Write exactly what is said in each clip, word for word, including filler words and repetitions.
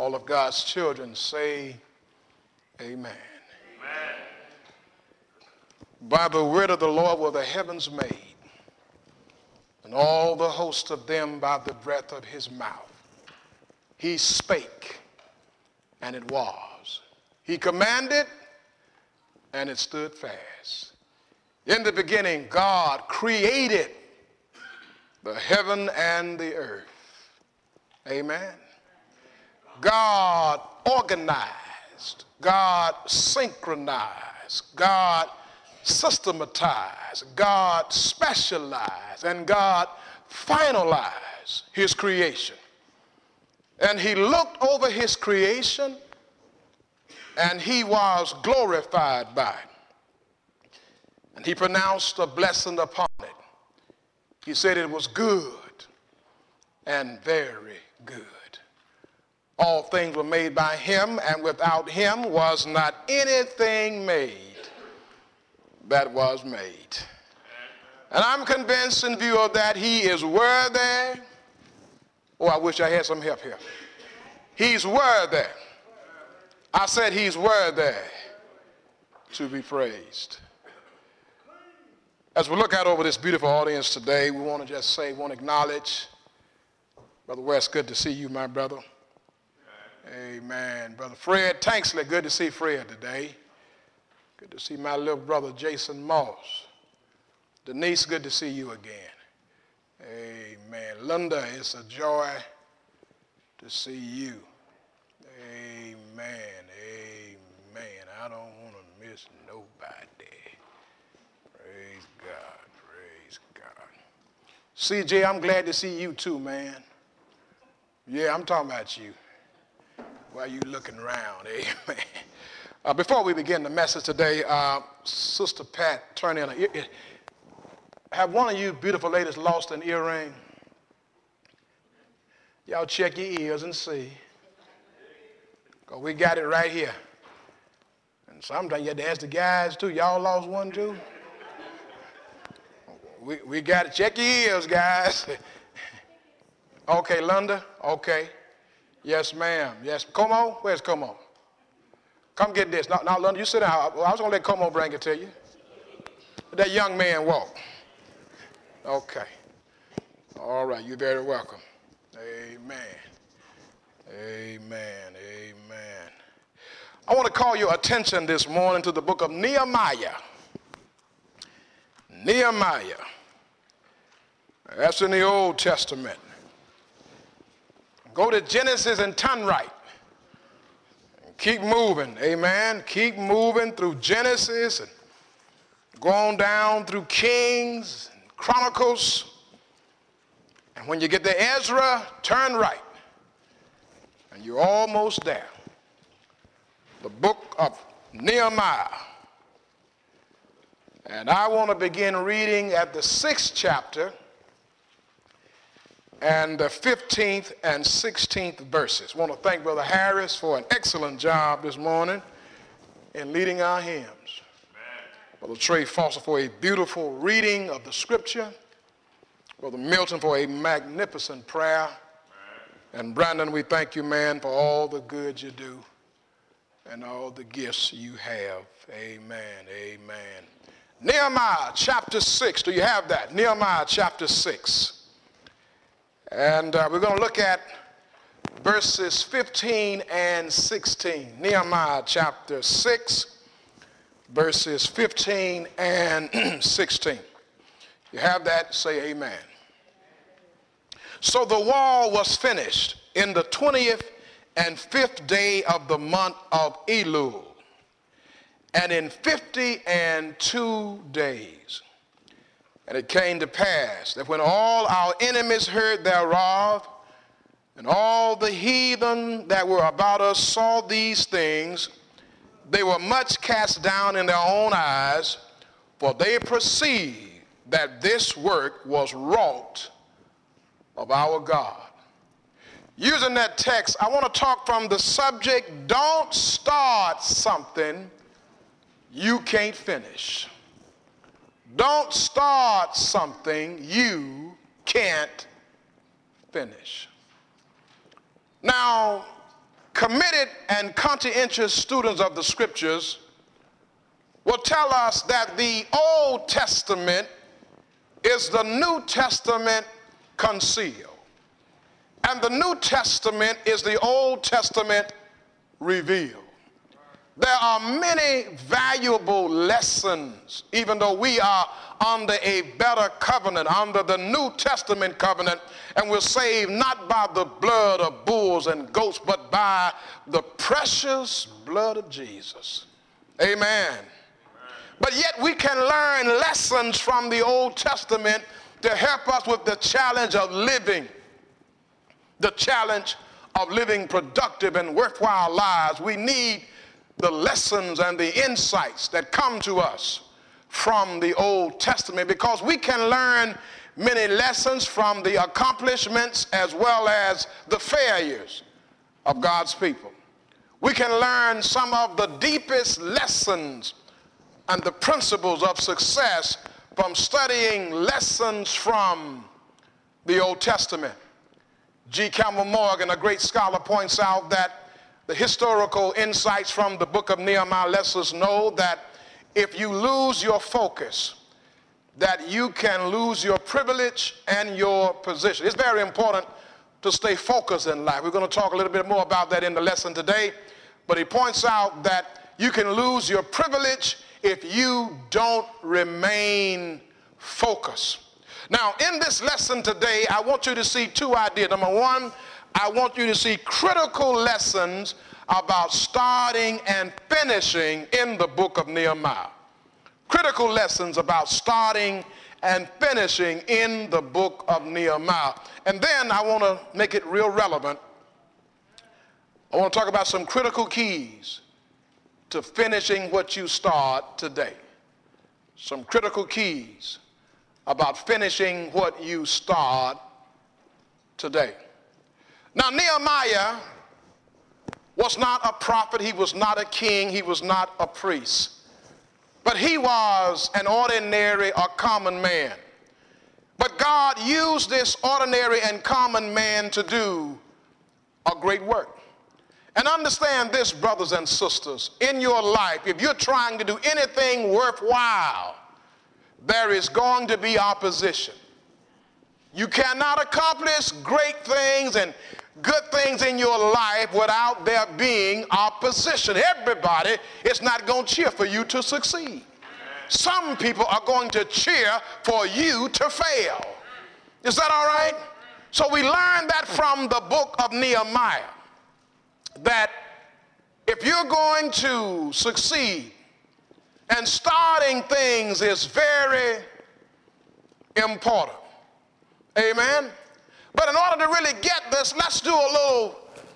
All of God's children say amen. Amen. By the word of the Lord were the heavens made, and all the host of them by the breath of his mouth. He spake, and it was. He commanded, and it stood fast. In the beginning, God created the heaven and the earth. Amen. God organized, God synchronized, God systematized, God specialized, and God finalized his creation. And he looked over his creation, and he was glorified by it. And he pronounced a blessing upon it. He said it was good and very good. All things were made by him, and without him was not anything made that was made. And I'm convinced in view of that he is worthy. Oh, I wish I had some help here. He's worthy. I said he's worthy to be praised. As we look out over this beautiful audience today, we want to just say, we want to acknowledge, Brother West, good to see you, my brother. Amen. Brother Fred Tanksley, good to see Fred today. Good to see my little brother Jason Moss. Denise, good to see you again. Amen. Linda, it's a joy to see you. Amen. Amen. I don't want to miss nobody. Praise God. Praise God. C J, I'm glad to see you too, man. Yeah, I'm talking about you. While you looking around, amen. Uh, before we begin the message today, uh, Sister Pat, turn in. A, ear, have one of you beautiful ladies lost an earring? Y'all check your ears and see. Because we got it right here. And sometimes you have to ask the guys too. Y'all lost one too? We, we got it. Check your ears, guys. Okay, Linda. Okay. Yes, ma'am. Yes. Como? Where's Como? Come get this. Now, now Linda, you sit down. I was going to let Como bring it to you. Let that young man walk. Okay. All right. You're very welcome. Amen. Amen. Amen. I want to call your attention this morning to the book of Nehemiah. Nehemiah. That's in the Old Testament. Go to Genesis and turn right. Keep moving, amen. Keep moving through Genesis and go on down through Kings, and Chronicles. And when you get to Ezra, turn right. And you're almost there. The book of Nehemiah. And I want to begin reading at the sixth chapter and the fifteenth and sixteenth verses. I want to thank Brother Harris for an excellent job this morning in leading our hymns. Amen. Brother Trey Foster for a beautiful reading of the scripture. Brother Milton for a magnificent prayer. Amen. And Brandon, we thank you, man, for all the good you do and all the gifts you have. Amen. Amen. Nehemiah chapter six. Do you have that? Nehemiah chapter six. And uh, we're going to look at verses fifteen and sixteen. Nehemiah chapter six, verses fifteen and sixteen. You have that? Say amen. So the wall was finished in the twentieth and fifth day of the month of Elul, and in fifty and two days. And it came to pass that when all our enemies heard thereof, and all the heathen that were about us saw these things, they were much cast down in their own eyes, for they perceived that this work was wrought of our God. Using that text, I want to talk from the subject, don't start something you can't finish. Don't start something you can't finish. Now, committed and conscientious students of the scriptures will tell us that the Old Testament is the New Testament concealed. And the New Testament is the Old Testament revealed. There are many valuable lessons, even though we are under a better covenant, under the New Testament covenant, and we're saved not by the blood of bulls and goats, but by the precious blood of Jesus. Amen. Amen. But yet we can learn lessons from the Old Testament to help us with the challenge of living, the challenge of living productive and worthwhile lives. We need the lessons and the insights that come to us from the Old Testament, because we can learn many lessons from the accomplishments as well as the failures of God's people. We can learn some of the deepest lessons and the principles of success from studying lessons from the Old Testament. G. Campbell Morgan, a great scholar, points out that the historical insights from the book of Nehemiah lets us know that if you lose your focus, that you can lose your privilege and your position. It's very important to stay focused in life. We're going to talk a little bit more about that in the lesson today, but he points out that you can lose your privilege if you don't remain focused. Now, in this lesson today, I want you to see two ideas. Number one, I want you to see critical lessons about starting and finishing in the book of Nehemiah. Critical lessons about starting and finishing in the book of Nehemiah. And then I want to make it real relevant. I want to talk about some critical keys to finishing what you start today. Some critical keys about finishing what you start today. Now, Nehemiah was not a prophet, he was not a king, he was not a priest, but he was an ordinary or common man. But God used this ordinary and common man to do a great work. And understand this, brothers and sisters, in your life, if you're trying to do anything worthwhile, there is going to be opposition. You cannot accomplish great things and good things in your life without there being opposition. Everybody is not going to cheer for you to succeed. Some people are going to cheer for you to fail. Is that all right? So we learn that from the book of Nehemiah, that if you're going to succeed, and starting things is very important. Amen? But in order to really get this, let's do a little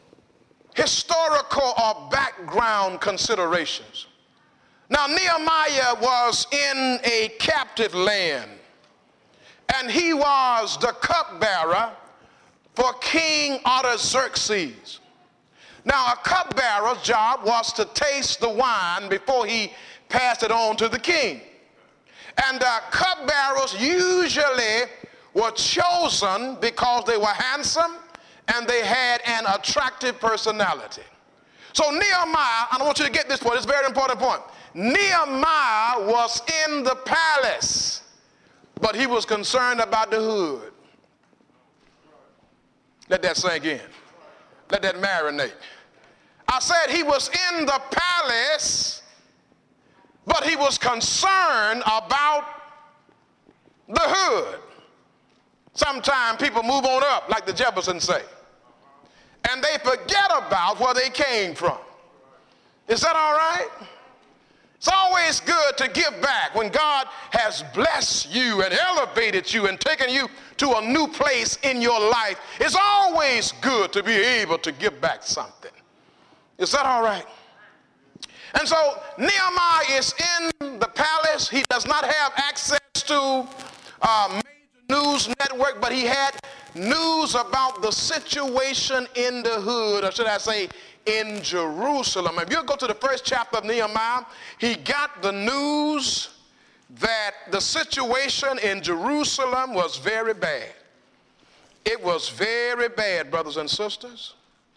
historical or background considerations. Now, Nehemiah was in a captive land, and he was the cupbearer for King Artaxerxes. Now, a cupbearer's job was to taste the wine before he passed it on to the king. And uh, cupbearers usually were chosen because they were handsome and they had an attractive personality. So Nehemiah, I want you to get this point, it's a very important point. Nehemiah was in the palace, but he was concerned about the hood. Let that sink in. Let that marinate. I said he was in the palace, but he was concerned about the hood. Sometimes people move on up, like the Jeffersons say, and they forget about where they came from. Is that all right? It's always good to give back when God has blessed you and elevated you and taken you to a new place in your life. It's always good to be able to give back something. Is that all right? And so Nehemiah is in the palace. He does not have access to a major news network, but he had news about the situation in the hood, or should I say in Jerusalem. If you go to the first chapter of Nehemiah, he got the news that the situation in Jerusalem was very bad. It was very bad, brothers and sisters.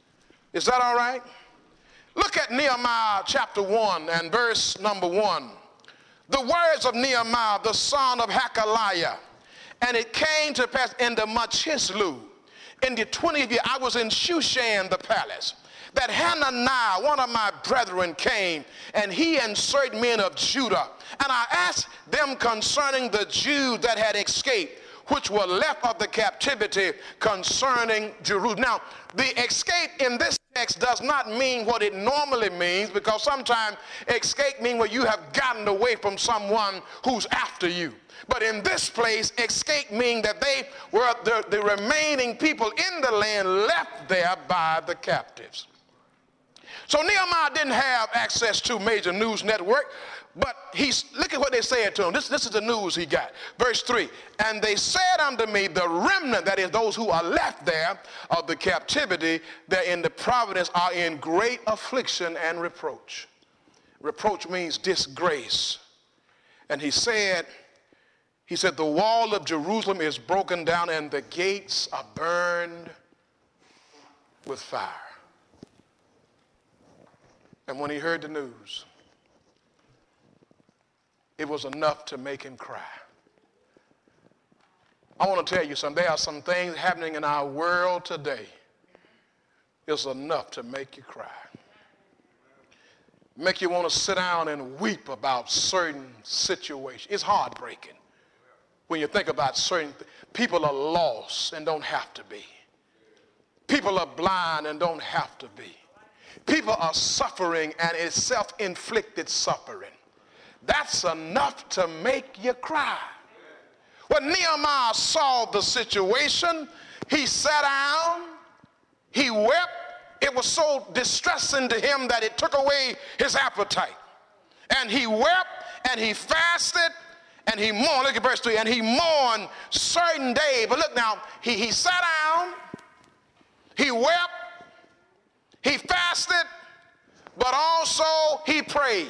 Is that all right? Look at Nehemiah chapter one and verse number one. The words of Nehemiah, the son of Hakaliah. And it came to pass in the Machislu, in the twentieth year, I was in Shushan the palace, that Hananiah, one of my brethren, came, and he and certain men of Judah. And I asked them concerning the Jews that had escaped, which were left of the captivity, concerning Jerusalem. Now, the escape in this text does not mean what it normally means, because sometimes escape means where you have gotten away from someone who's after you. But in this place, escape means that they were the, the remaining people in the land left there by the captives. So Nehemiah didn't have access to major news network, but he's, look at what they said to him. This, this is the news he got. Verse three, and they said unto me, the remnant, that is those who are left there of the captivity, that in the providence are in great affliction and reproach. Reproach means disgrace. And he said, he said, the wall of Jerusalem is broken down and the gates are burned with fire. And when he heard the news, it was enough to make him cry. I want to tell you something. There are some things happening in our world today. It's enough to make you cry. Make you want to sit down and weep about certain situations. It's heartbreaking when you think about certain th- people are lost and don't have to be. People are blind and don't have to be. People are suffering, and it's self-inflicted suffering. That's enough to make you cry. When Nehemiah saw the situation, he sat down, he wept. It was so distressing to him that it took away his appetite. And he wept, and he fasted, and he mourned. Look at verse three. And he mourned certain days. But look now, he, he sat down, he wept, he fasted, but also he prayed.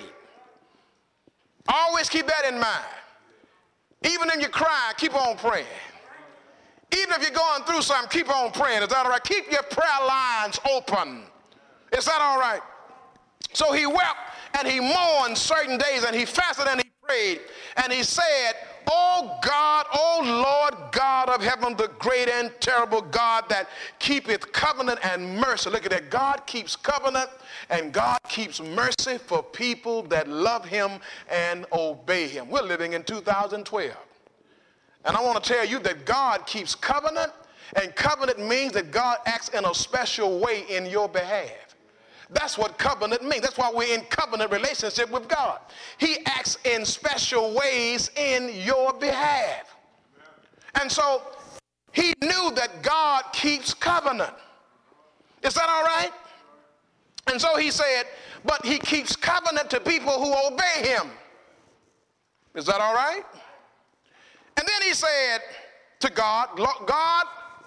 Always keep that in mind. Even if you're crying, keep on praying. Even if you're going through something, keep on praying. Is that all right? Keep your prayer lines open. Is that all right? So he wept and he mourned certain days, and he fasted and he prayed. And he said, O God, O Lord God of heaven, the great and terrible God that keepeth covenant and mercy. Look at that. God keeps covenant and God keeps mercy for people that love him and obey him. We're living in two thousand twelve. And I want to tell you that God keeps covenant, and covenant means that God acts in a special way in your behalf. That's what covenant means. That's why we're in covenant relationship with God. He acts in special ways in your behalf. And so he knew that God keeps covenant. Is that all right? And so he said, but he keeps covenant to people who obey him. Is that all right? And then he said to God, God,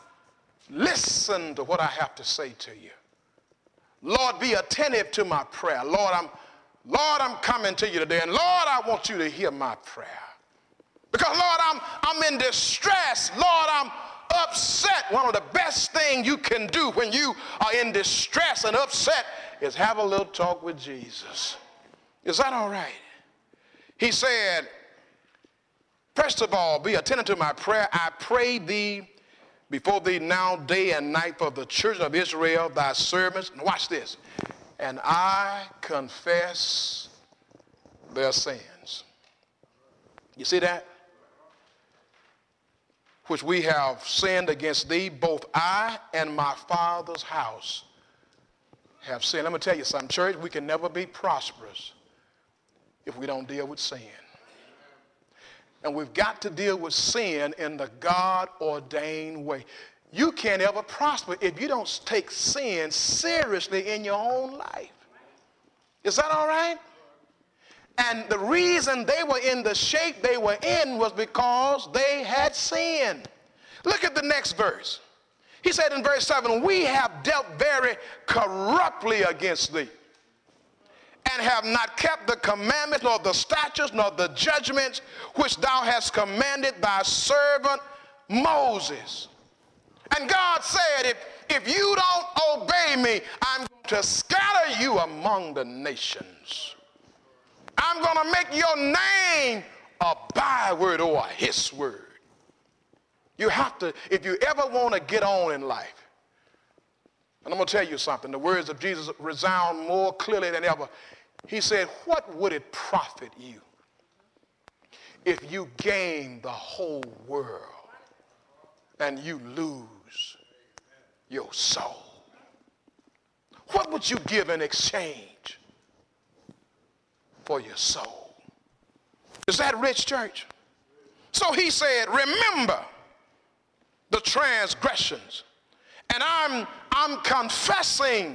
listen to what I have to say to you. Lord, be attentive to my prayer. Lord, I'm, Lord, I'm coming to you today. And Lord, I want you to hear my prayer. Because Lord, I'm, I'm in distress. Lord, I'm upset. One of the best things you can do when you are in distress and upset is have a little talk with Jesus. Is that all right? He said, first of all, be attentive to my prayer. I pray thee before thee now day and night for the children of Israel, thy servants. And watch this. And I confess their sins. You see that? Which we have sinned against thee, both I and my father's house have sinned. Let me tell you something, church. We can never be prosperous if we don't deal with sin. And we've got to deal with sin in the God-ordained way. You can't ever prosper if you don't take sin seriously in your own life. Is that all right? And the reason they were in the shape they were in was because they had sinned. Look at the next verse. He said in verse seven, we have dealt very corruptly against thee, and have not kept the commandments, nor the statutes, nor the judgments which thou hast commanded thy servant Moses. And God said, if, if you don't obey me, I'm going to scatter you among the nations. I'm going to make your name a byword or a hiss word. You have to, if you ever want to get on in life, and I'm going to tell you something, the words of Jesus resound more clearly than ever. He said, what would it profit you if you gain the whole world and you lose your soul? What would you give in exchange for your soul? Is that rich, church? So he said, remember the transgressions. And I'm, I'm confessing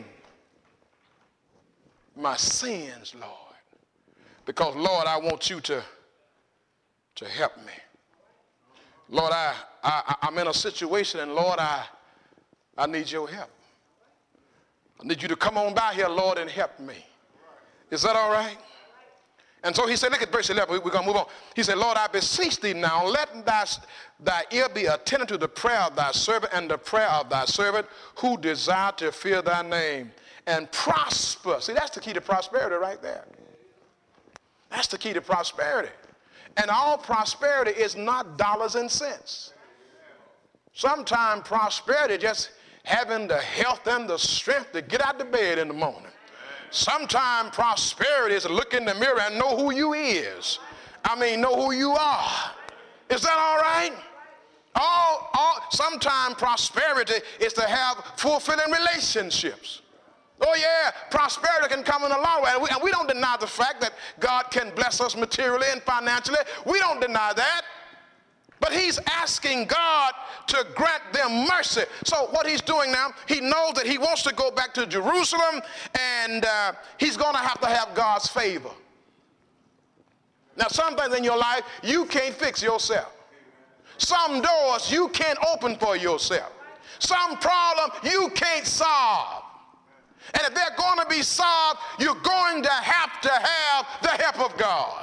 my sins, Lord. Because, Lord, I want you to, to help me. Lord, I, I, I'm in a situation, and Lord, I, I need your help. I need you to come on by here, Lord, and help me. Is that all right? And so he said, look at verse eleven, we're going to move on. He said, Lord, I beseech thee now, let thy, thy ear be attentive to the prayer of thy servant and the prayer of thy servant who desire to fear thy name and prosper. See, that's the key to prosperity right there. That's the key to prosperity. And all prosperity is not dollars and cents. Sometimes prosperity is just having the health and the strength to get out of bed in the morning. Sometimes prosperity is to look in the mirror and know who you is. I mean, know who you are. Is that all right? All, all, sometimes prosperity is to have fulfilling relationships. Oh yeah, prosperity can come in a long way. And we, and we don't deny the fact that God can bless us materially and financially. We don't deny that. But he's asking God to grant them mercy. So what he's doing now, he knows that he wants to go back to Jerusalem, and uh, he's going to have to have God's favor. Now, some things in your life you can't fix yourself. Some doors you can't open for yourself. Some problem you can't solve. And if they're going to be solved, you're going to have to have the help of God.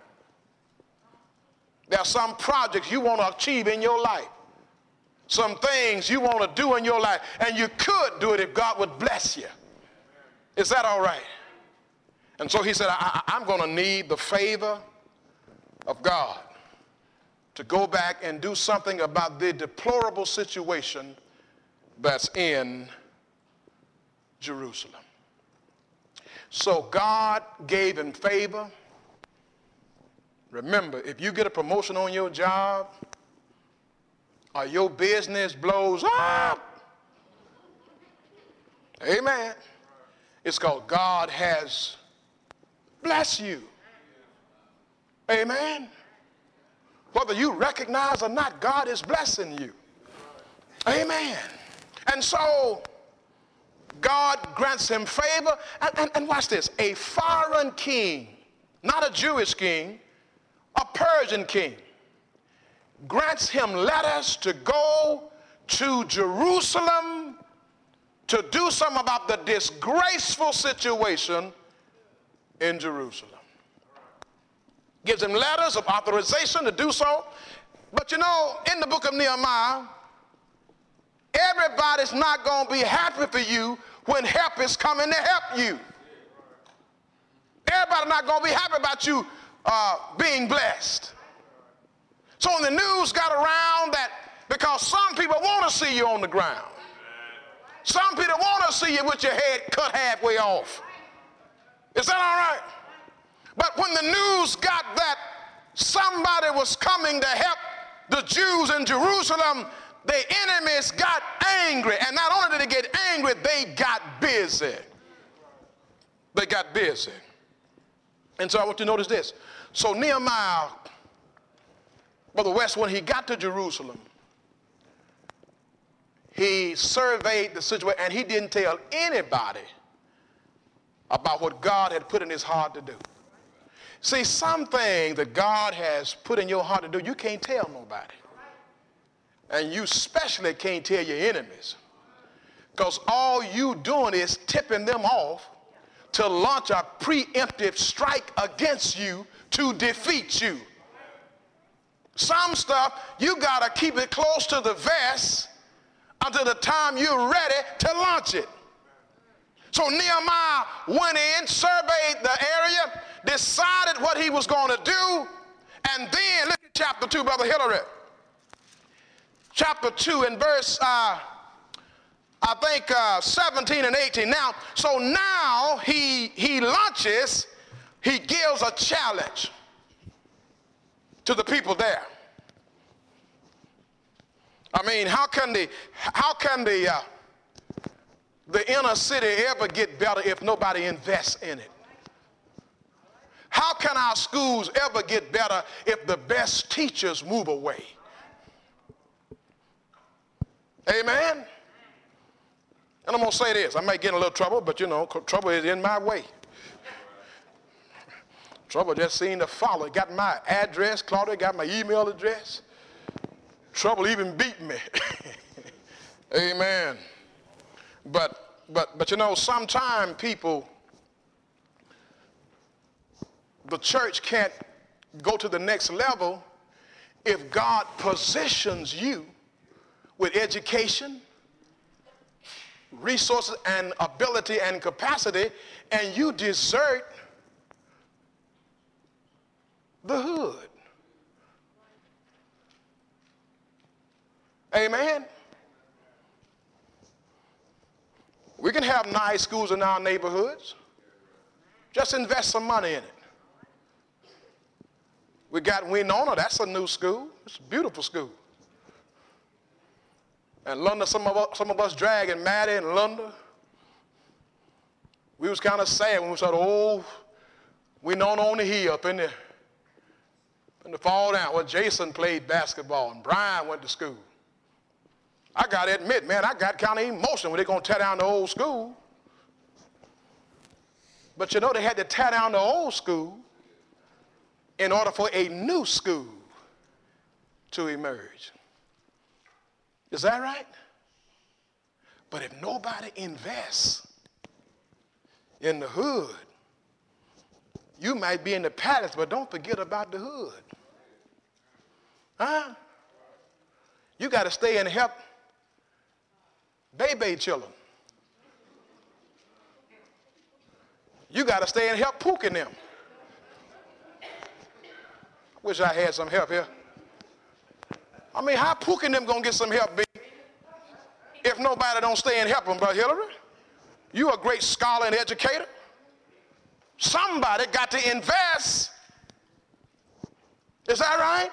There are some projects you want to achieve in your life. Some things you want to do in your life. And you could do it if God would bless you. Is that all right? And so he said, I, I, I'm going to need the favor of God to go back and do something about the deplorable situation that's in Jerusalem. So God gave him favor. Remember, if you get a promotion on your job or your business blows up, amen, it's because God has blessed you. Amen. Whether you recognize or not, God is blessing you. Amen. And so God grants him favor. And, and, and watch this. A foreign king, not a Jewish king, a Persian king, grants him letters to go to Jerusalem to do something about the disgraceful situation in Jerusalem. Gives him letters of authorization to do so. But you know, in the book of Nehemiah, everybody's not going to be happy for you when help is coming to help you. Everybody's not going to be happy about you uh, being blessed. So when the news got around that, because some people want to see you on the ground. Some people want to see you with your head cut halfway off. Is that all right? But when the news got that somebody was coming to help the Jews in Jerusalem, the enemies got angry. And not only did they get angry, they got busy. They got busy. And so I want you to notice this. So Nehemiah, Brother West, when he got to Jerusalem, he surveyed the situation, and he didn't tell anybody about what God had put in his heart to do. See, some things that God has put in your heart to do, you can't tell nobody. And you especially can't tell your enemies. Because all you doing is tipping them off to launch a preemptive strike against you to defeat you. Some stuff, you got to keep it close to the vest until the time you're ready to launch it. So Nehemiah went in, surveyed the area, decided what he was going to do, and then look at chapter two, Brother Hillary. Chapter two and verse, uh, I think, uh, seventeen and eighteen. Now, so now he, he launches, he gives a challenge to the people there. I mean, how can the, how can the, uh, the inner city ever get better if nobody invests in it? How can our schools ever get better if the best teachers move away? Amen? And I'm going to say this. I might get in a little trouble, but you know, trouble is in my way. Trouble just seemed to follow. Got my address, Claudia got my email address. Trouble even beat me. Amen. But, but, but you know, sometimes people, the church can't go to the next level if God positions you with education, resources, and ability and capacity, and you desert the hood. Amen. We can have nice schools in our neighborhoods. Just invest some money in it. We got Winona, that's a new school. It's a beautiful school. And Lunda, some of us, some of us dragging Maddie and Lunda. We was kind of sad when we saw the old Winona on the hill up in there. In the fall down where Jason played basketball and Brian went to school. I got to admit, man, I got kind of emotional when they're going to tear down the old school. But you know, they had to tear down the old school in order for a new school to emerge. Is that right? But if nobody invests in the hood, you might be in the palace, but don't forget about the hood. Huh? You got to stay and help baby children. You got to stay and help Pook and them. Wish I had some help here. I mean, how Pook and them going to get some help, baby, if nobody don't stay and help them, Brother Hillary? You a great scholar and educator. Somebody got to invest. Is that right?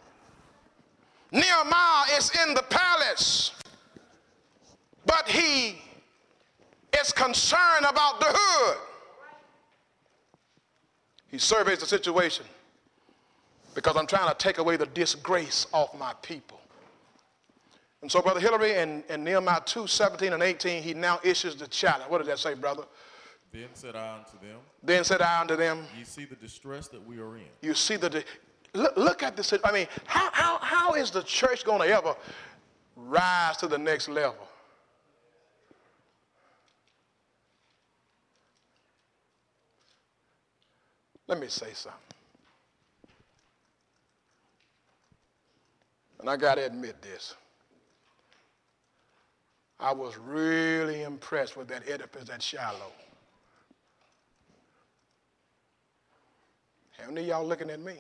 Nehemiah is in the palace, but he is concerned about the hood. He surveys the situation because I'm trying to take away the disgrace off my people. And so, Brother Hillary, in, in Nehemiah two, seventeen and eighteen, he now issues the challenge. What does that say, brother? Then said I unto them. Then said I unto them. You see the distress that we are in. You see the, di- look, look at this. I mean, how, how, how is the church going to ever rise to the next level? Let me say something. And I got to admit this. I was really impressed with that edifice at Shiloh. How many of y'all looking at me?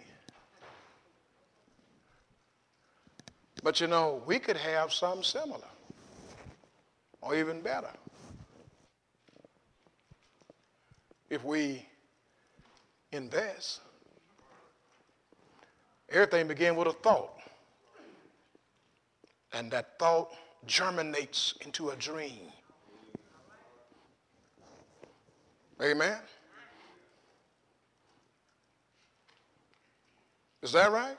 But you know, we could have something similar or even better if we invest. Everything began with a thought, and that thought germinates into a dream. Amen? Is that right?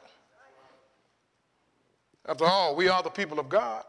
After all, we are the people of God.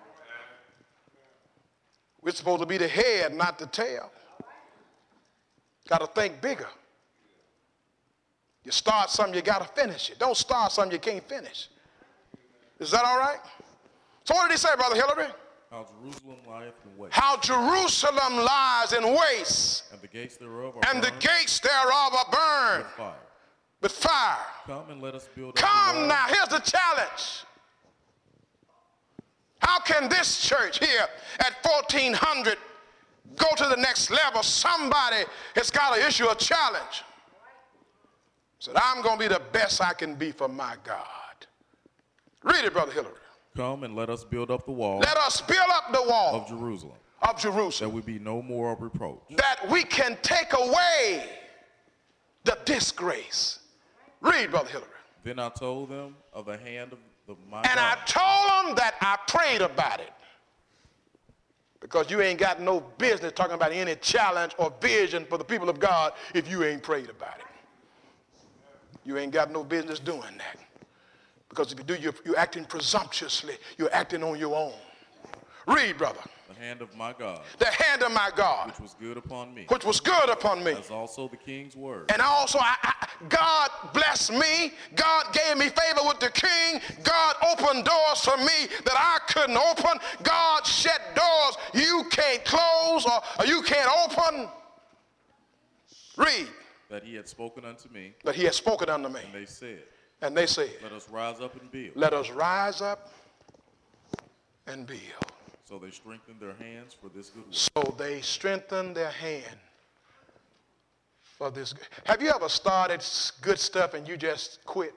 We're supposed to be the head, not the tail. Got to think bigger. You start something, you got to finish it. Don't start something you can't finish. Is that all right? So what did he say, Brother Hillary? How Jerusalem lieth in waste. How Jerusalem lies in waste. And the gates thereof are And burned the gates thereof are burned with fire. with fire. Come and let us build up Come the now, here's the challenge. How can this church here at fourteen hundred go to the next level? Somebody has got to issue a challenge. Said, I'm going to be the best I can be for my God. Read it, Brother Hillary. Come and let us build up the wall Let us build up the wall of Jerusalem, of that Jerusalem, we be no more of reproach. that we can take away the disgrace. Read, Brother Hillary. Then I told them of the hand of the my And I God. told them that I prayed about it. Because you ain't got no business talking about any challenge or vision for the people of God if you ain't prayed about it. You ain't got no business doing that. Because if you do, you're, you're acting presumptuously. You're acting on your own. Read, brother. The hand of my God, The hand of my God, which was good upon me, which was good upon me. as also the king's word. And also, I, I, God blessed me. God gave me favor with the king. God opened doors for me that I couldn't open. God shut doors you can't close or, or you can't open. Read. That he had spoken unto me, That he has spoken unto me. and they said, And they said, let us rise up and build. let us rise up and build. So they strengthened their hands for this good work. So they strengthened their hand for this. Have you ever started s- good stuff and you just quit?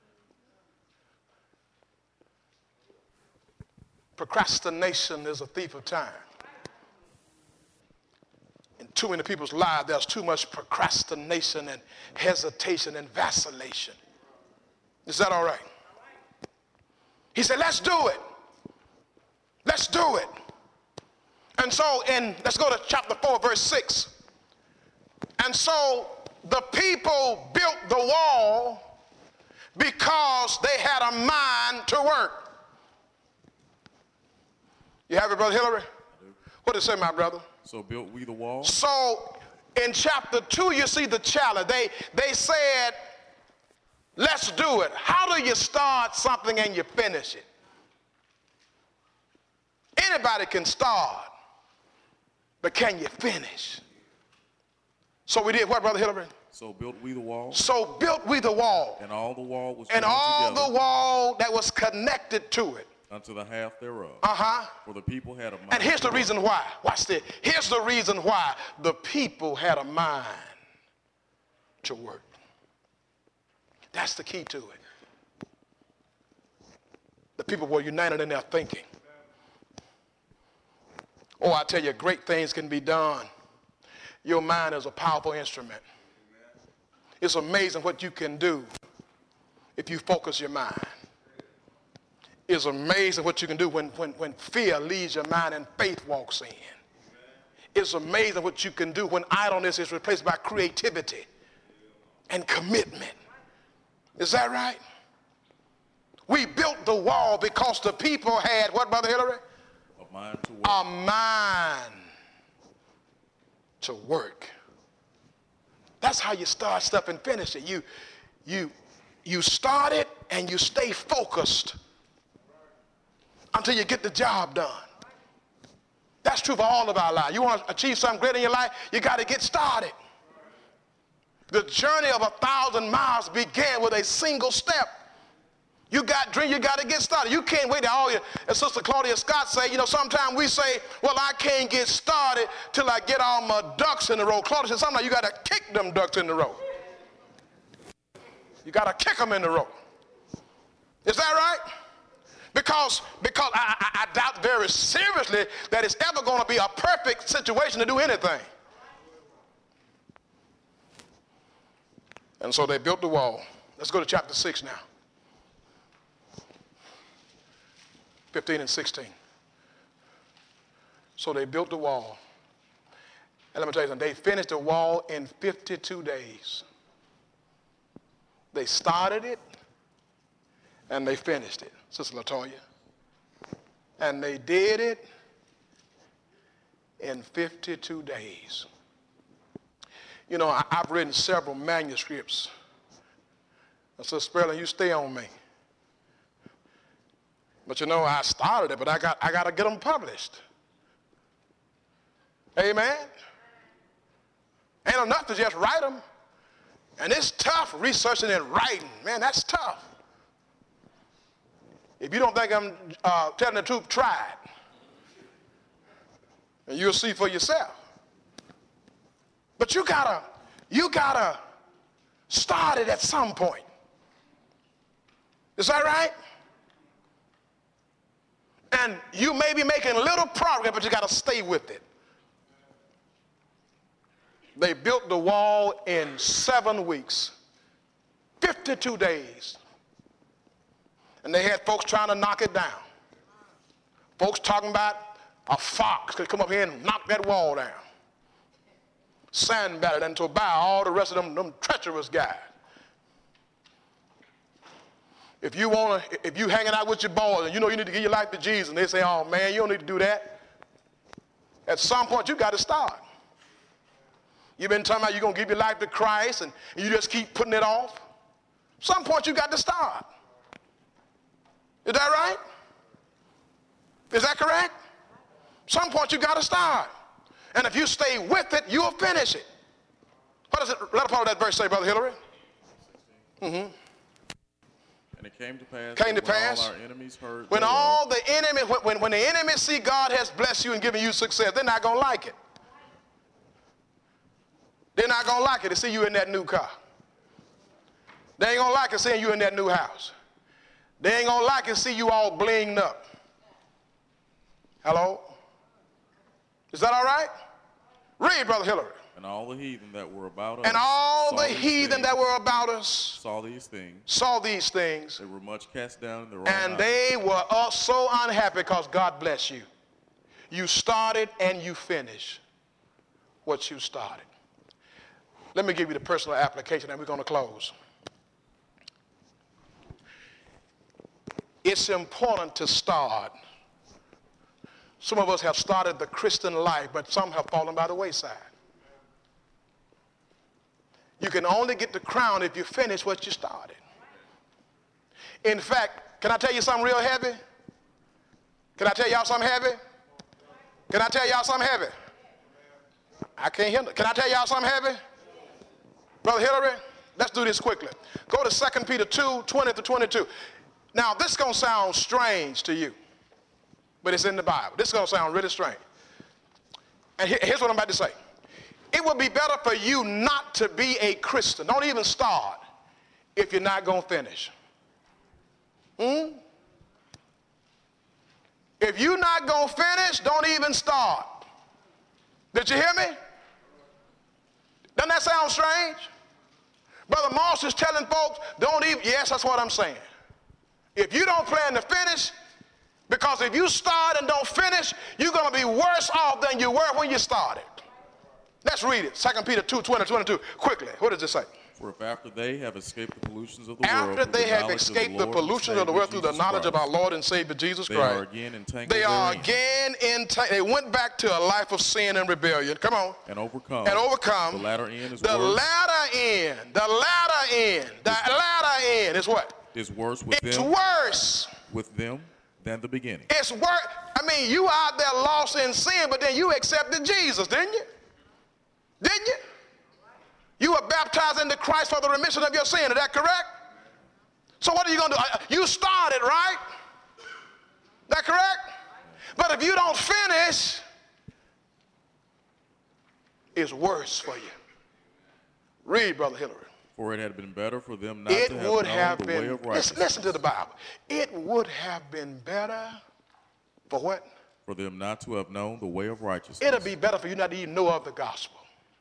Procrastination is a thief of time. In too many people's lives, there's too much procrastination and hesitation and vacillation. Is that all right? He said, let's do it. Let's do it. And so in, let's go to chapter four, verse six. And so the people built the wall because they had a mind to work. You have it, Brother Hillary? What did it say, my brother? So built we the wall, So in chapter two, you see the challenge. They, they said, let's do it. How do you start something and you finish it? Anybody can start, but can you finish? So we did what, Brother Hillary? so built we the wall, So built we the wall, and all the wall was and joined all together the wall that was connected to it. unto the half thereof. Uh-huh. For the people had a mind. And here's to the work. reason why. Watch this. Here's the reason why. The people had a mind to work. That's the key to it. The people were united in their thinking. Oh, I tell you, great things can be done. Your mind is a powerful instrument. It's amazing what you can do if you focus your mind. It's amazing what you can do when, when, when fear leaves your mind and faith walks in. It's amazing what you can do when idleness is replaced by creativity and commitment. Is that right? We built the wall because the people had, what, Brother Hillary? A mind to work. A mind to work. That's how you start stuff and finish it. You, you, you start it and you stay focused until you get the job done. That's true for all of our lives. You want to achieve something great in your life, you got to get started. The journey of a thousand miles began with a single step. You got dream, you got to get started. You can't wait to all you, as Sister Claudia Scott say, you know, sometimes we say, well, I can't get started till I get all my ducks in the row. Claudia said, sometimes you got to kick them ducks in the row. You got to kick them in the row. Is that right? Because, because I, I, I doubt very seriously that it's ever going to be a perfect situation to do anything. And so they built the wall. Let's go to chapter six now. fifteen and sixteen. So they built the wall. And let me tell you something. They finished the wall in fifty-two days. They started it and they finished it, Sister LaToya. And they did it in fifty-two days. You know, I, I've written several manuscripts. I said, Sperling, you stay on me. But you know, I started it, but I got I got to get them published. Amen? Ain't enough to just write them. And it's tough researching and writing. Man, that's tough. If you don't think I'm uh, telling the truth, try it. And you'll see for yourself. But you gotta, you gotta start it at some point. Is that right? And you may be making little progress, but you gotta stay with it. They built the wall in seven weeks, fifty-two days. And they had folks trying to knock it down. Folks talking about a fox could come up here and knock that wall down. Sanballat and Tobiah, all the rest of them, them treacherous guys. If you want to, if you hanging out with your boys and you know you need to give your life to Jesus, and they say, oh man, you don't need to do that. At some point, you got to start. You've been talking about you're going to give your life to Christ and you just keep putting it off. Some point, you got to start. Is that right? Is that correct? Some point, you got to start. And if you stay with it, you'll finish it. What does it, let part of that verse say, Brother Hillary? Mm-hmm. And it came to pass, came to when pass all our enemies heard when thereof, all the enemy, when, when the enemy see God has blessed you and given you success, they're not going to like it. They're not going to like it to see you in that new car. They ain't going to like it seeing you in that new house. They ain't going to like it see you all blinged up. Hello? Is that all right? Read, Brother Hillary. And all the heathen that were about us, and all the these heathen things, that were about us saw these things. Saw these things. They were much cast down in their own And eyes. they were all so unhappy because God bless you. You started and you finished what you started. Let me give you the personal application and we're going to close. It's important to start. Some of us have started the Christian life, but some have fallen by the wayside. You can only get the crown if you finish what you started. In fact, can I tell you something real heavy? Can I tell y'all something heavy? Can I tell y'all something heavy? I can't hear it. Can I tell y'all something heavy? Brother Hillary, let's do this quickly. Go to Second Peter two, twenty to twenty-two. Now, this is going to sound strange to you, but it's in the Bible. This is going to sound really strange. And here's what I'm about to say. It would be better for you not to be a Christian. Don't even start if you're not going to finish. Hmm? If you're not going to finish, don't even start. Did you hear me? Doesn't that sound strange? Brother Moss is telling folks, don't even, yes, that's what I'm saying. If you don't plan to finish, because if you start and don't finish, you're going to be worse off than you were when you started. Let's read it. Second Peter two, twenty, twenty-two. Quickly. What does it say? For if after they have escaped the pollutions of the After world, they have escaped the pollutions of the world through the knowledge of our Lord and Savior Jesus Christ, they are again entangled They are therein, again entangled. They went back to a life of sin and rebellion. Come on. and overcome. And overcome. The latter end is the worse. latter end. The latter end. The latter end is what? Is worse with It's them. worse. With them than the beginning. It's worse. I mean, you out there lost in sin, but then you accepted Jesus, didn't you? Didn't you? You were baptized into Christ for the remission of your sin. Is that correct? So what are you going to do? You started, right? That correct? But if you don't finish, it's worse for you. Read, Brother Hillary. For it had been better for them not It to have would known have the way been, of listen, righteousness. listen to the Bible. It would have been better for what? For them not to have known the way of righteousness. It'll be better for you not to even know of the gospel.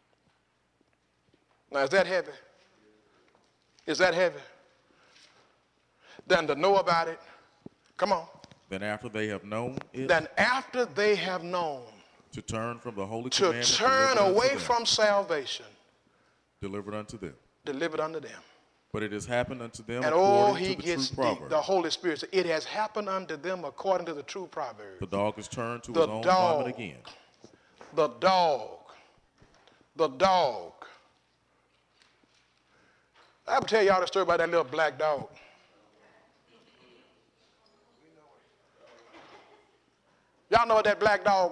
Now, is that heavy? Is that heavy? Than to know about it. Come on. Then after they have known it, Then after they have known to turn from the holy to commandment turn delivered away unto them, from salvation, delivered unto them. delivered unto them. But it has happened unto them And oh, according he to the gets true the, proverb. the Holy Spirit. It has happened unto them according to the true proverb. The dog is turned to The his own dog. vomit again. The dog. The dog. I will tell y'all the story about that little black dog. Y'all know what that black dog,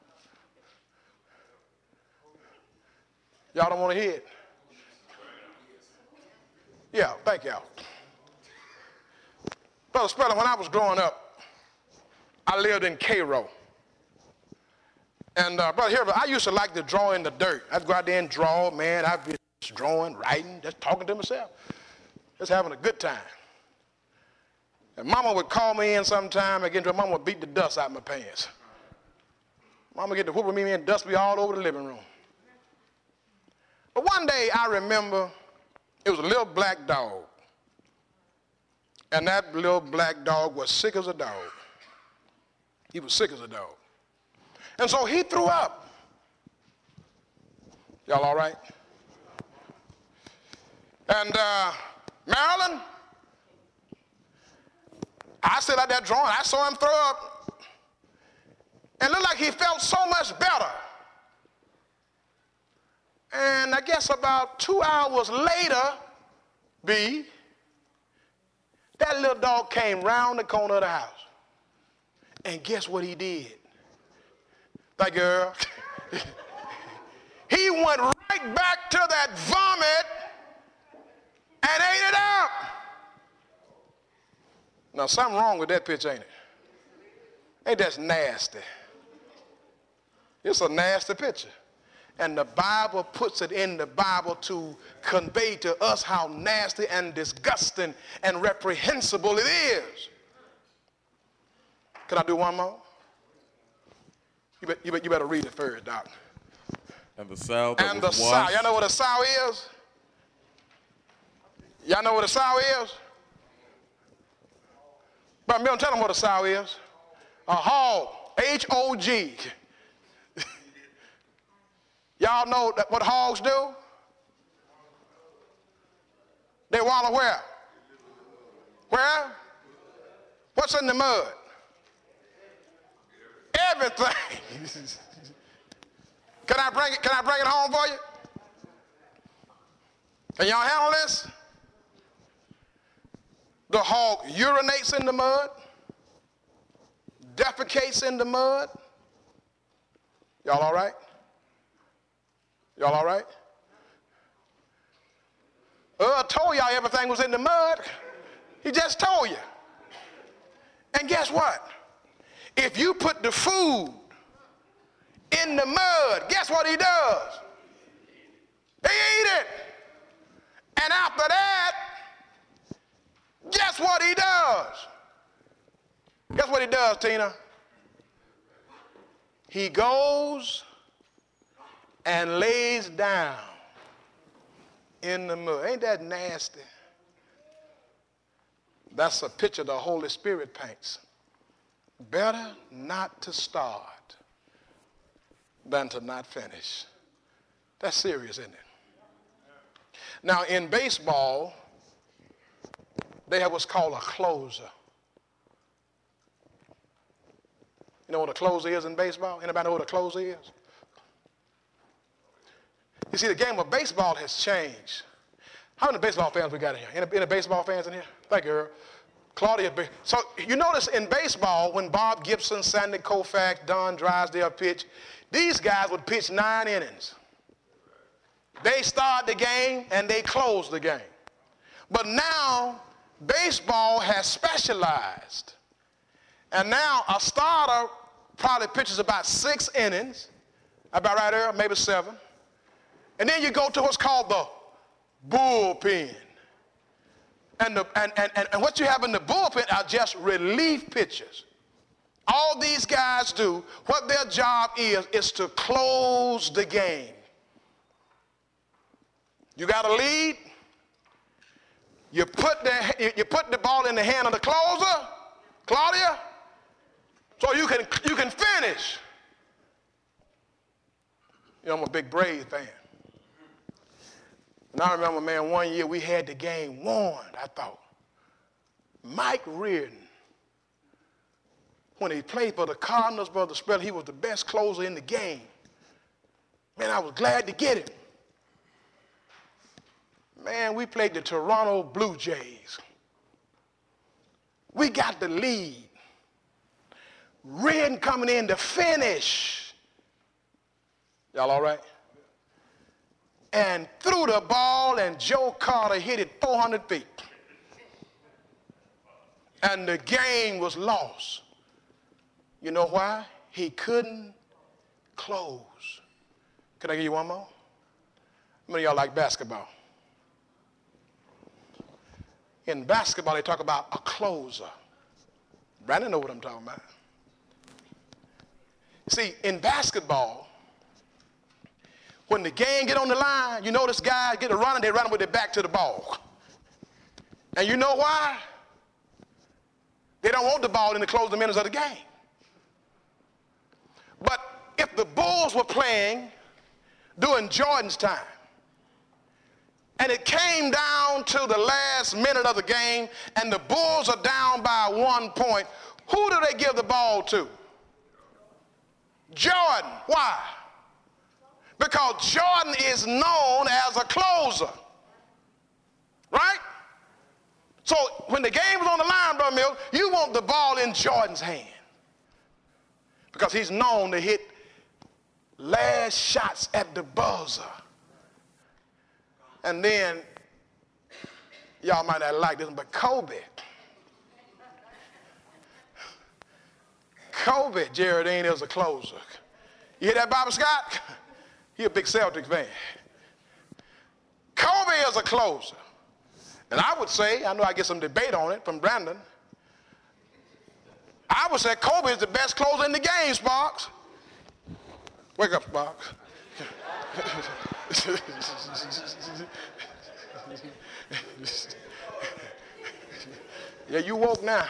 y'all don't want to hear it? Yeah, thank y'all. Brother Spelling, when I was growing up, I lived in Cairo. And uh, Brother Herbert, I used to like to draw in the dirt. I'd go out there and draw, man. I'd be just drawing, writing, just talking to myself. Just having a good time. And Mama would call me in sometime and get into it. Mama would beat the dust out of my pants. Mama would get to whooping me and dust me all over the living room. But one day I remember it was a little black dog. And that little black dog was sick as a dog. He was sick as a dog. And so he threw up. Y'all all right? And uh, Marilyn, I stood out there drawing. I saw him throw up. And it looked like he felt so much better. And I guess about two hours later, B, that little dog came round the corner of the house. And guess what he did? Thank you, Earl. He went right back to that vomit and ate it up. Now, something wrong with that picture, ain't it? Ain't that nasty? It's a nasty picture. And the Bible puts it in the Bible to convey to us how nasty and disgusting and reprehensible it is. Can I do one more? You, bet, you, bet, you better read it first, Doc. And the sow that and the was sow. washed. Y'all know what a sow is? Y'all know what a sow is? But Milton, tell them what a sow is. A hog, H O G. Y'all know that what hogs do? They wallow where? Where? What's in the mud? Everything. Can I bring it? Can I bring it home for you? Can y'all handle this? The hog urinates in the mud, defecates in the mud. Y'all all right? Y'all all right? Uh, I told y'all everything was in the mud. He just told you. And guess what? If you put the food in the mud, guess what he does? They eat it. And after that, guess what he does? Guess what he does, Tina? He goes and lays down in the mud. Ain't that nasty? That's a picture the Holy Spirit paints. Better not to start than to not finish. That's serious, isn't it? Now, in baseball, they have what's called a closer. You know what a closer is in baseball? Anybody know what a closer is? You see, the game of baseball has changed. How many baseball fans we got in here? Any, any baseball fans in here? Thank you, Earl. Claudia. So you notice in baseball, when Bob Gibson, Sandy Koufax, Don Drysdale pitch, these guys would pitch nine innings. They start the game and they close the game. But now, baseball has specialized. And now a starter probably pitches about six innings, about right there, maybe seven. And then you go to what's called the bullpen. And, the, and, and, and what you have in the bullpen are just relief pitchers. All these guys do, what their job is, is to close the game. You got a lead, you put the, you put the ball in the hand of the closer, Claudia, so you can, you can finish. You know, I'm a big Braves fan. And I remember, man, one year we had the game won, I thought. Mike Reardon, when he played for the Cardinals, Brother Spelling, he was the best closer in the game. Man, I was glad to get him. Man, we played the Toronto Blue Jays. We got the lead. Reardon coming in to finish. Y'all all right? And threw the ball, and Joe Carter hit it four hundred feet. and the game was lost. You know why? He couldn't close. Can I give you one more? How many of y'all like basketball? In basketball, they talk about a closer. Brandon know what I'm talking about. See, in basketball, when the game get on the line, you notice guys get a running, they run with their back to the ball. And you know why? They don't want the ball in the closing minutes of the game. But if the Bulls were playing during Jordan's time, and it came down to the last minute of the game, and the Bulls are down by one point, who do they give the ball to? Jordan. Why? Because Jordan is known as a closer. Right? So when the game is on the line, Brother Mills, you want the ball in Jordan's hand. Because he's known to hit last shots at the buzzer. And then, y'all might not like this, but Kobe. Kobe Jardine is a closer. You hear that, Bobby Scott? He a big Celtics fan. Kobe is a closer. And I would say, I know I get some debate on it from Brandon, I would say Kobe is the best closer in the game, Sparks. Wake up, Sparks. Yeah, you woke now.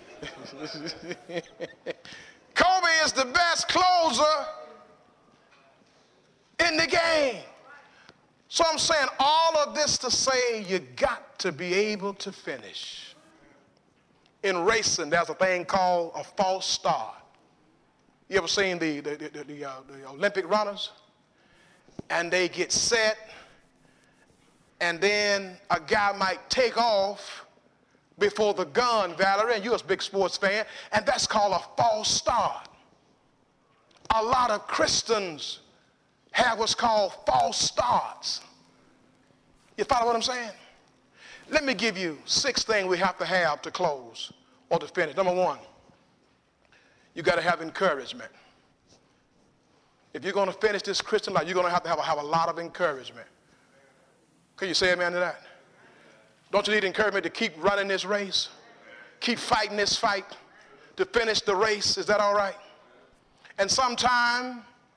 Kobe is the best closer in the game. So I'm saying all of this to say you got to be able to finish. In racing, there's a thing called a false start. You ever seen the, the, the, the, uh, the Olympic runners? And they get set, and then a guy might take off before the gun, Valerie, and you're a big sports fan, and that's called a false start. A lot of Christians have what's called false starts. You follow what I'm saying? Let me give you six things we have to have to close or to finish. Number one, you got to have encouragement. If you're going to finish this Christian life, you're going to have to have a, have a lot of encouragement. Can you say amen to that? Don't you need encouragement to keep running this race? Keep fighting this fight to finish the race? Is that all right? And sometimes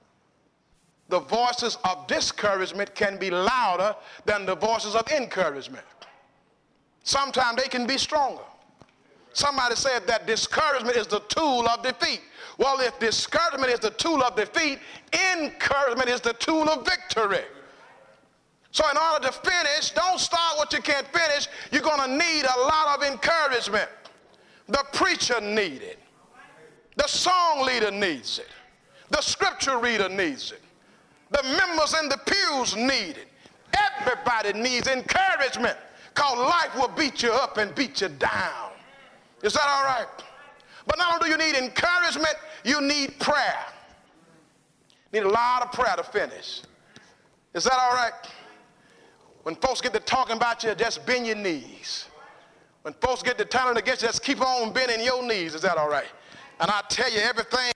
the voices of discouragement can be louder than the voices of encouragement. Sometimes they can be stronger. Somebody said that discouragement is the tool of defeat. Well, if discouragement is the tool of defeat, encouragement is the tool of victory. So in order to finish, don't start what you can't finish. You're going to need a lot of encouragement. The preacher needs it. The song leader needs it. The scripture reader needs it. The members in the pews need it. Everybody needs encouragement, because life will beat you up and beat you down. Is that all right? But not only do you need encouragement, you need prayer. You need a lot of prayer to finish. Is that all right? When folks get to talking about you, just bend your knees. When folks get to turning against you, just keep on bending your knees. Is that all right? And I tell you, everything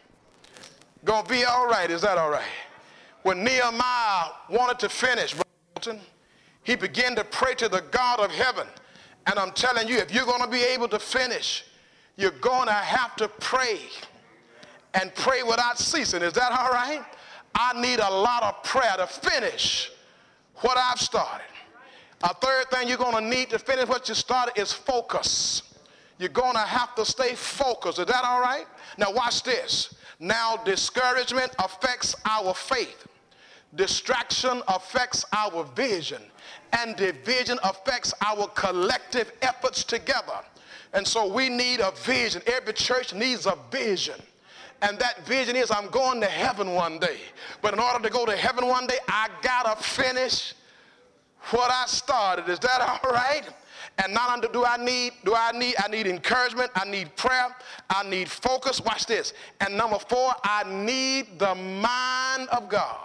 gonna be all right. Is that all right? When Nehemiah wanted to finish, he began to pray to the God of heaven. And I'm telling you, if you're going to be able to finish, you're going to have to pray and pray without ceasing. Is that all right? I need a lot of prayer to finish what I've started. A third thing you're going to need to finish what you started is focus. You're going to have to stay focused. Is that all right? Now watch this. Now discouragement affects our faith. Distraction affects our vision. And division affects our collective efforts together. And so we need a vision. Every church needs a vision. And that vision is, I'm going to heaven one day. But in order to go to heaven one day, I gotta finish what I started. Is that all right? And not only do I need, do I need, I need encouragement, I need prayer, I need focus. Watch this. And number four, I need the mind of God.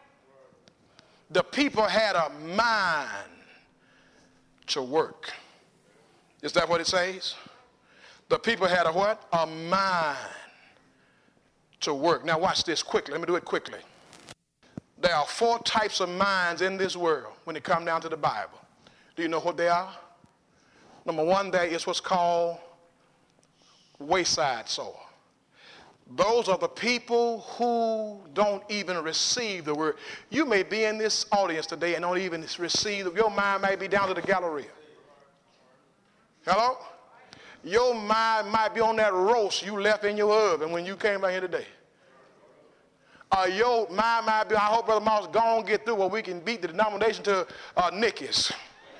The people had a mind to work. Is that what it says? The people had a what? A mind to work. Now watch this quickly. Let me do it quickly. There are four types of minds in this world when it comes down to the Bible. Do you know what they are? Number one, there is what's called wayside soil. Those are the people who don't even receive the word. You may be in this audience today and don't even receive. Your mind may be down to the Galleria. Hello? Your mind might be on that roast you left in your oven when you came down here today. Uh, your mind might be, I hope Brother Moss go on get through where we can beat the denomination to uh, Nicky's.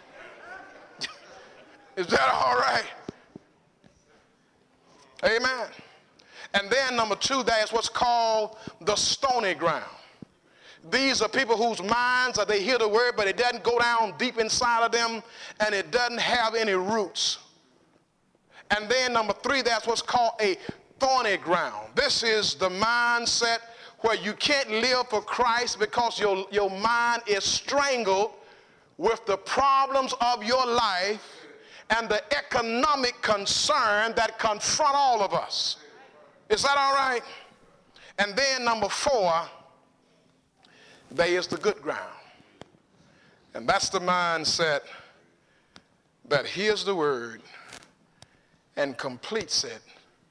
Is that all right? Amen. And then number two, that is what's called the stony ground. These are people whose minds are, they hear the word, but it doesn't go down deep inside of them, and it doesn't have any roots. And then number three, that's what's called a thorny ground. This is the mindset where you can't live for Christ because your, your mind is strangled with the problems of your life and the economic concern that confront all of us. Is that all right? And then number four, there is the good ground. And that's the mindset that hears the word and completes it.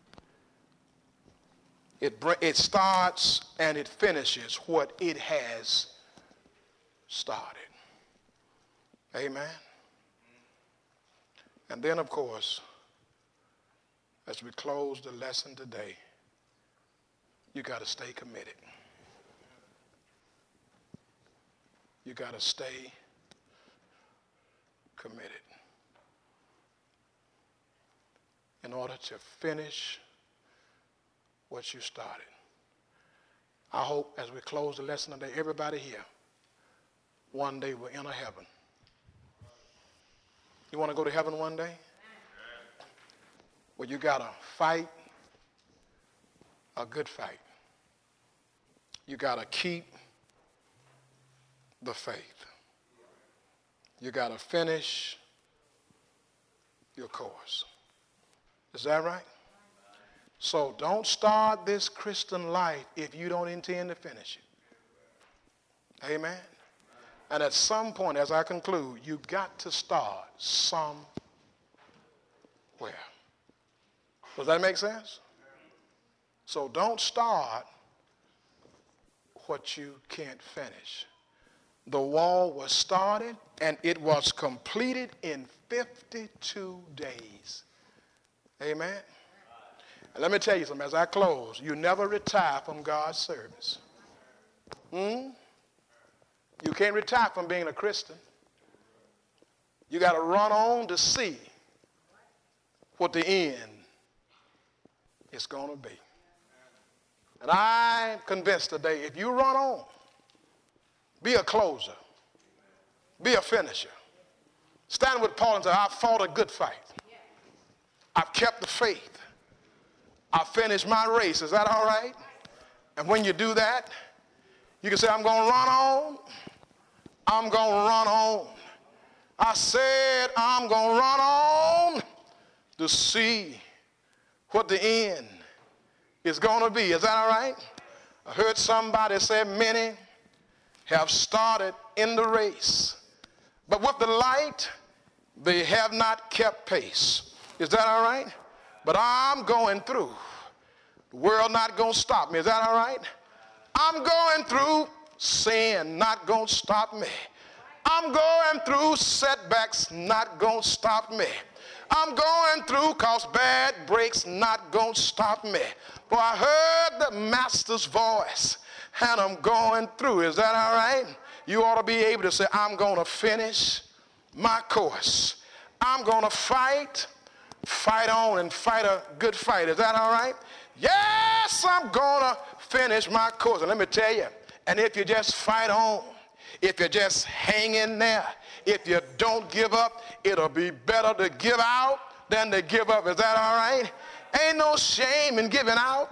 It, it starts and it finishes what it has started. Amen. And then, of course, as we close the lesson today, you got to stay committed. You got to stay committed in order to finish what you started. I hope as we close the lesson today, everybody here one day will enter heaven. You want to go to heaven one day? Well, you got to fight a good fight. You got to keep the faith. You got to finish your course. Is that right? So don't start this Christian life if you don't intend to finish it. Amen? And at some point, as I conclude, you got to start somewhere. Does that make sense? So don't start what you can't finish. The wall was started and it was completed in fifty-two days. Amen? And let me tell you something, as I close, you never retire from God's service. Hmm? You can't retire from being a Christian. You got to run on to see what the end is going to be. And I'm convinced today, if you run on, be a closer, be a finisher. Stand with Paul and say, I've fought a good fight. I've kept the faith. I've finished my race. Is that all right? And when you do that, you can say, I'm going to run on. I'm going to run on. I said, I'm going to run on to see what the end is going to be. Is that all right? I heard somebody say many have started in the race, but with the light, they have not kept pace. Is that all right? But I'm going through. The world not going to stop me. Is that all right? I'm going through. Sin not going to stop me. I'm going through setbacks, not going to stop me. I'm going through cause bad breaks, not going to stop me. For I heard the master's voice and I'm going through. Is that all right? You ought to be able to say, I'm going to finish my course. I'm going to fight, fight on and fight a good fight. Is that all right? Yes, I'm going to finish my course. And let me tell you, and if you just fight on, if you just hang in there, if you don't give up, it'll be better to give out than to give up. Is that all right? Ain't no shame in giving out,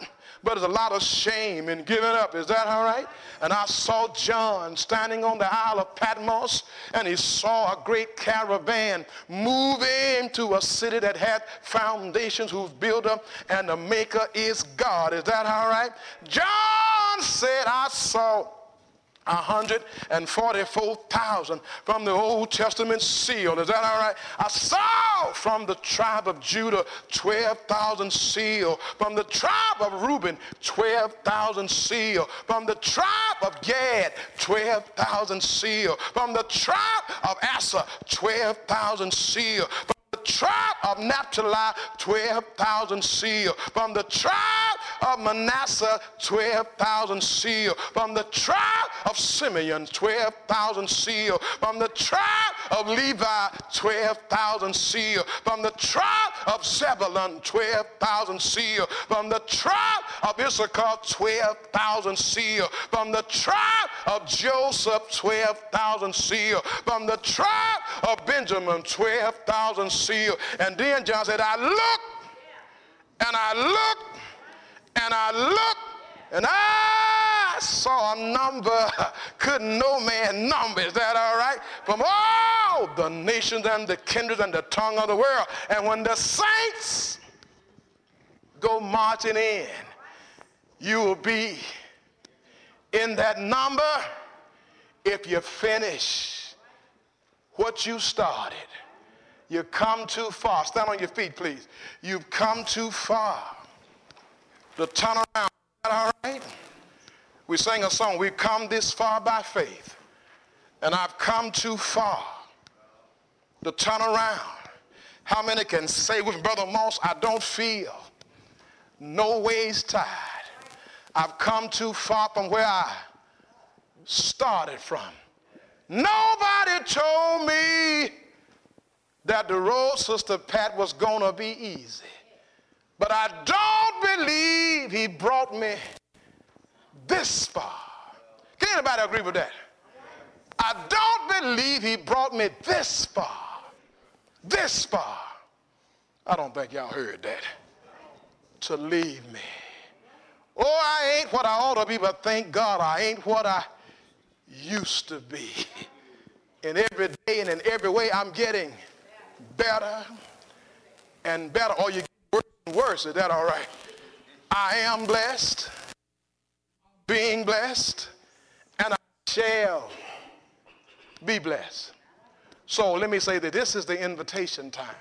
but there's a lot of shame in giving up. Is that all right? And I saw John standing on the Isle of Patmos, and he saw a great caravan moving to a city that had foundations, whose builder and the maker is God. Is that all right? John said, I saw one hundred forty-four thousand from the Old Testament seal. Is that all right? I saw from the tribe of Judah twelve thousand seal. From the tribe of Reuben, twelve thousand seal. From the tribe of Gad, twelve thousand seal. From the tribe of Asher, twelve thousand seal. From the tribe of Naphtali, twelve thousand seal. From the tribe of Manasseh, twelve thousand seal. From the tribe of Simeon, twelve thousand seal. From the tribe of Levi, twelve thousand seal. From the tribe of Zebulun, twelve thousand seal. From the tribe of Issachar, twelve thousand seal. From the tribe of Joseph, twelve thousand seal. From the tribe of Benjamin, twelve thousand seal. And then John said, I looked, and I looked, and I looked, and I saw a number couldn't no man number. Is that all right? From all the nations and the kindreds and the tongue of the world. And when the saints go marching in, you will be in that number if you finish what you started. You come too far. Stand on your feet, please. You've come too far to turn around. Is that all right? We sang a song, we've come this far by faith, and I've come too far to turn around. How many can say with Brother Moss, I don't feel no ways tired. I've come too far from where I started from. Nobody told me that the road, Sister Pat, was going to be easy. But I don't believe he brought me this far. Can anybody agree with that? I don't believe he brought me this far. This far. I don't think y'all heard that. To leave me. Oh, I ain't what I ought to be, but thank God I ain't what I used to be. And every day and in every way I'm getting better and better. Or you get worse and worse. Is that all right? I am blessed, being blessed, and I shall be blessed. So let me say that this is the invitation time.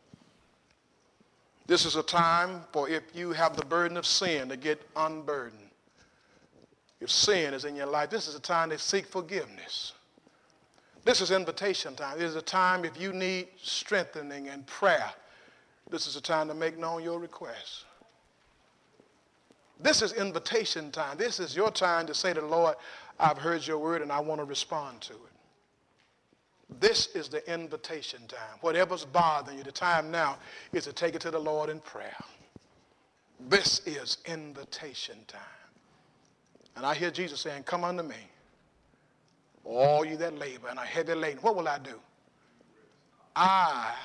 This is a time for if you have the burden of sin to get unburdened. If sin is in your life, this is a time to seek forgiveness. This is invitation time. This is a time if you need strengthening and prayer. This is a time to make known your requests. This is invitation time. This is your time to say to the Lord, I've heard your word and I want to respond to it. This is the invitation time. Whatever's bothering you, the time now is to take it to the Lord in prayer. This is invitation time. And I hear Jesus saying, come unto me, all you that labor and are heavy laden. What will I do? I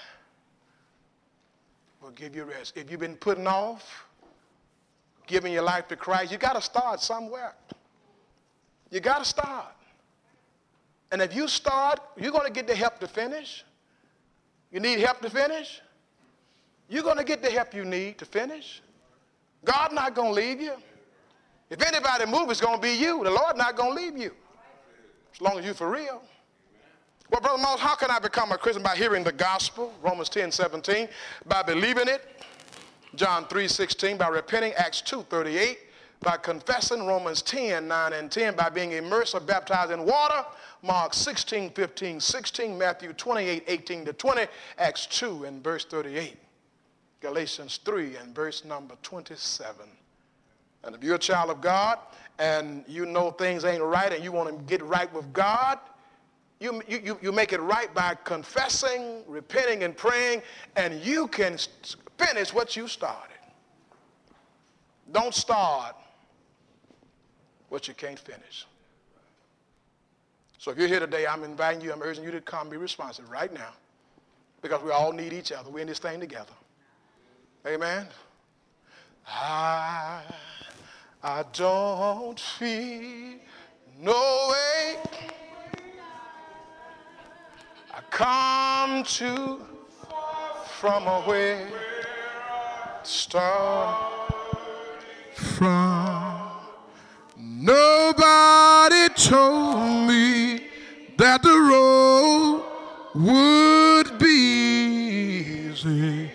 will give you rest. If you've been putting off giving your life to Christ, you got to start somewhere. You got to start. And if you start, you're going to get the help to finish. You need help to finish? You're going to get the help you need to finish. God's not going to leave you. If anybody moves, it's going to be you. The Lord's not going to leave you. As long as you're for real. Well, Brother Moss, how can I become a Christian? By hearing the gospel, Romans ten seventeen. By believing it, John three sixteen. By repenting, Acts two thirty-eight. By confessing, Romans ten nine and ten. By being immersed or baptized in water, Mark sixteen fifteen sixteen. Matthew twenty-eight eighteen to twenty. Acts two and verse thirty-eight. Galatians three and verse number twenty-seven. And if you're a child of God and you know things ain't right and you want to get right with God, you, you, you make it right by confessing, repenting, and praying, and you can finish what you started. Don't start what you can't finish. So if you're here today, I'm inviting you, I'm urging you to come be responsive right now, because we all need each other. We're in this thing together. Amen. I I don't feel no way. I come to from where start from. Nobody told me that the road would be easy.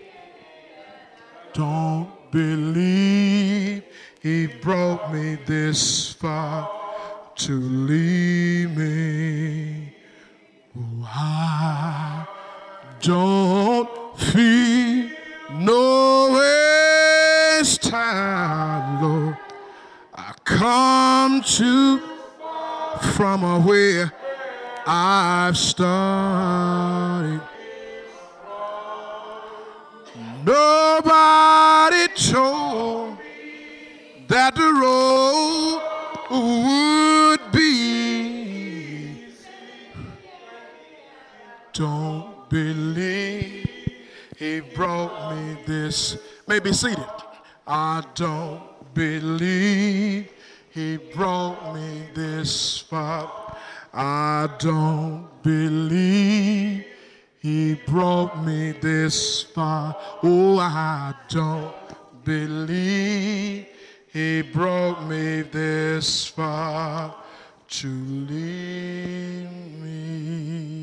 Don't believe he brought me this far to leave me. Oh, I don't feel no waste time, Lord. I come to from where I've started. Nobody told that the road would be. Don't believe he brought me this. May be seated. I don't believe he brought me this far. I don't believe he brought me this far. Oh, I don't believe he brought me this far to leave me.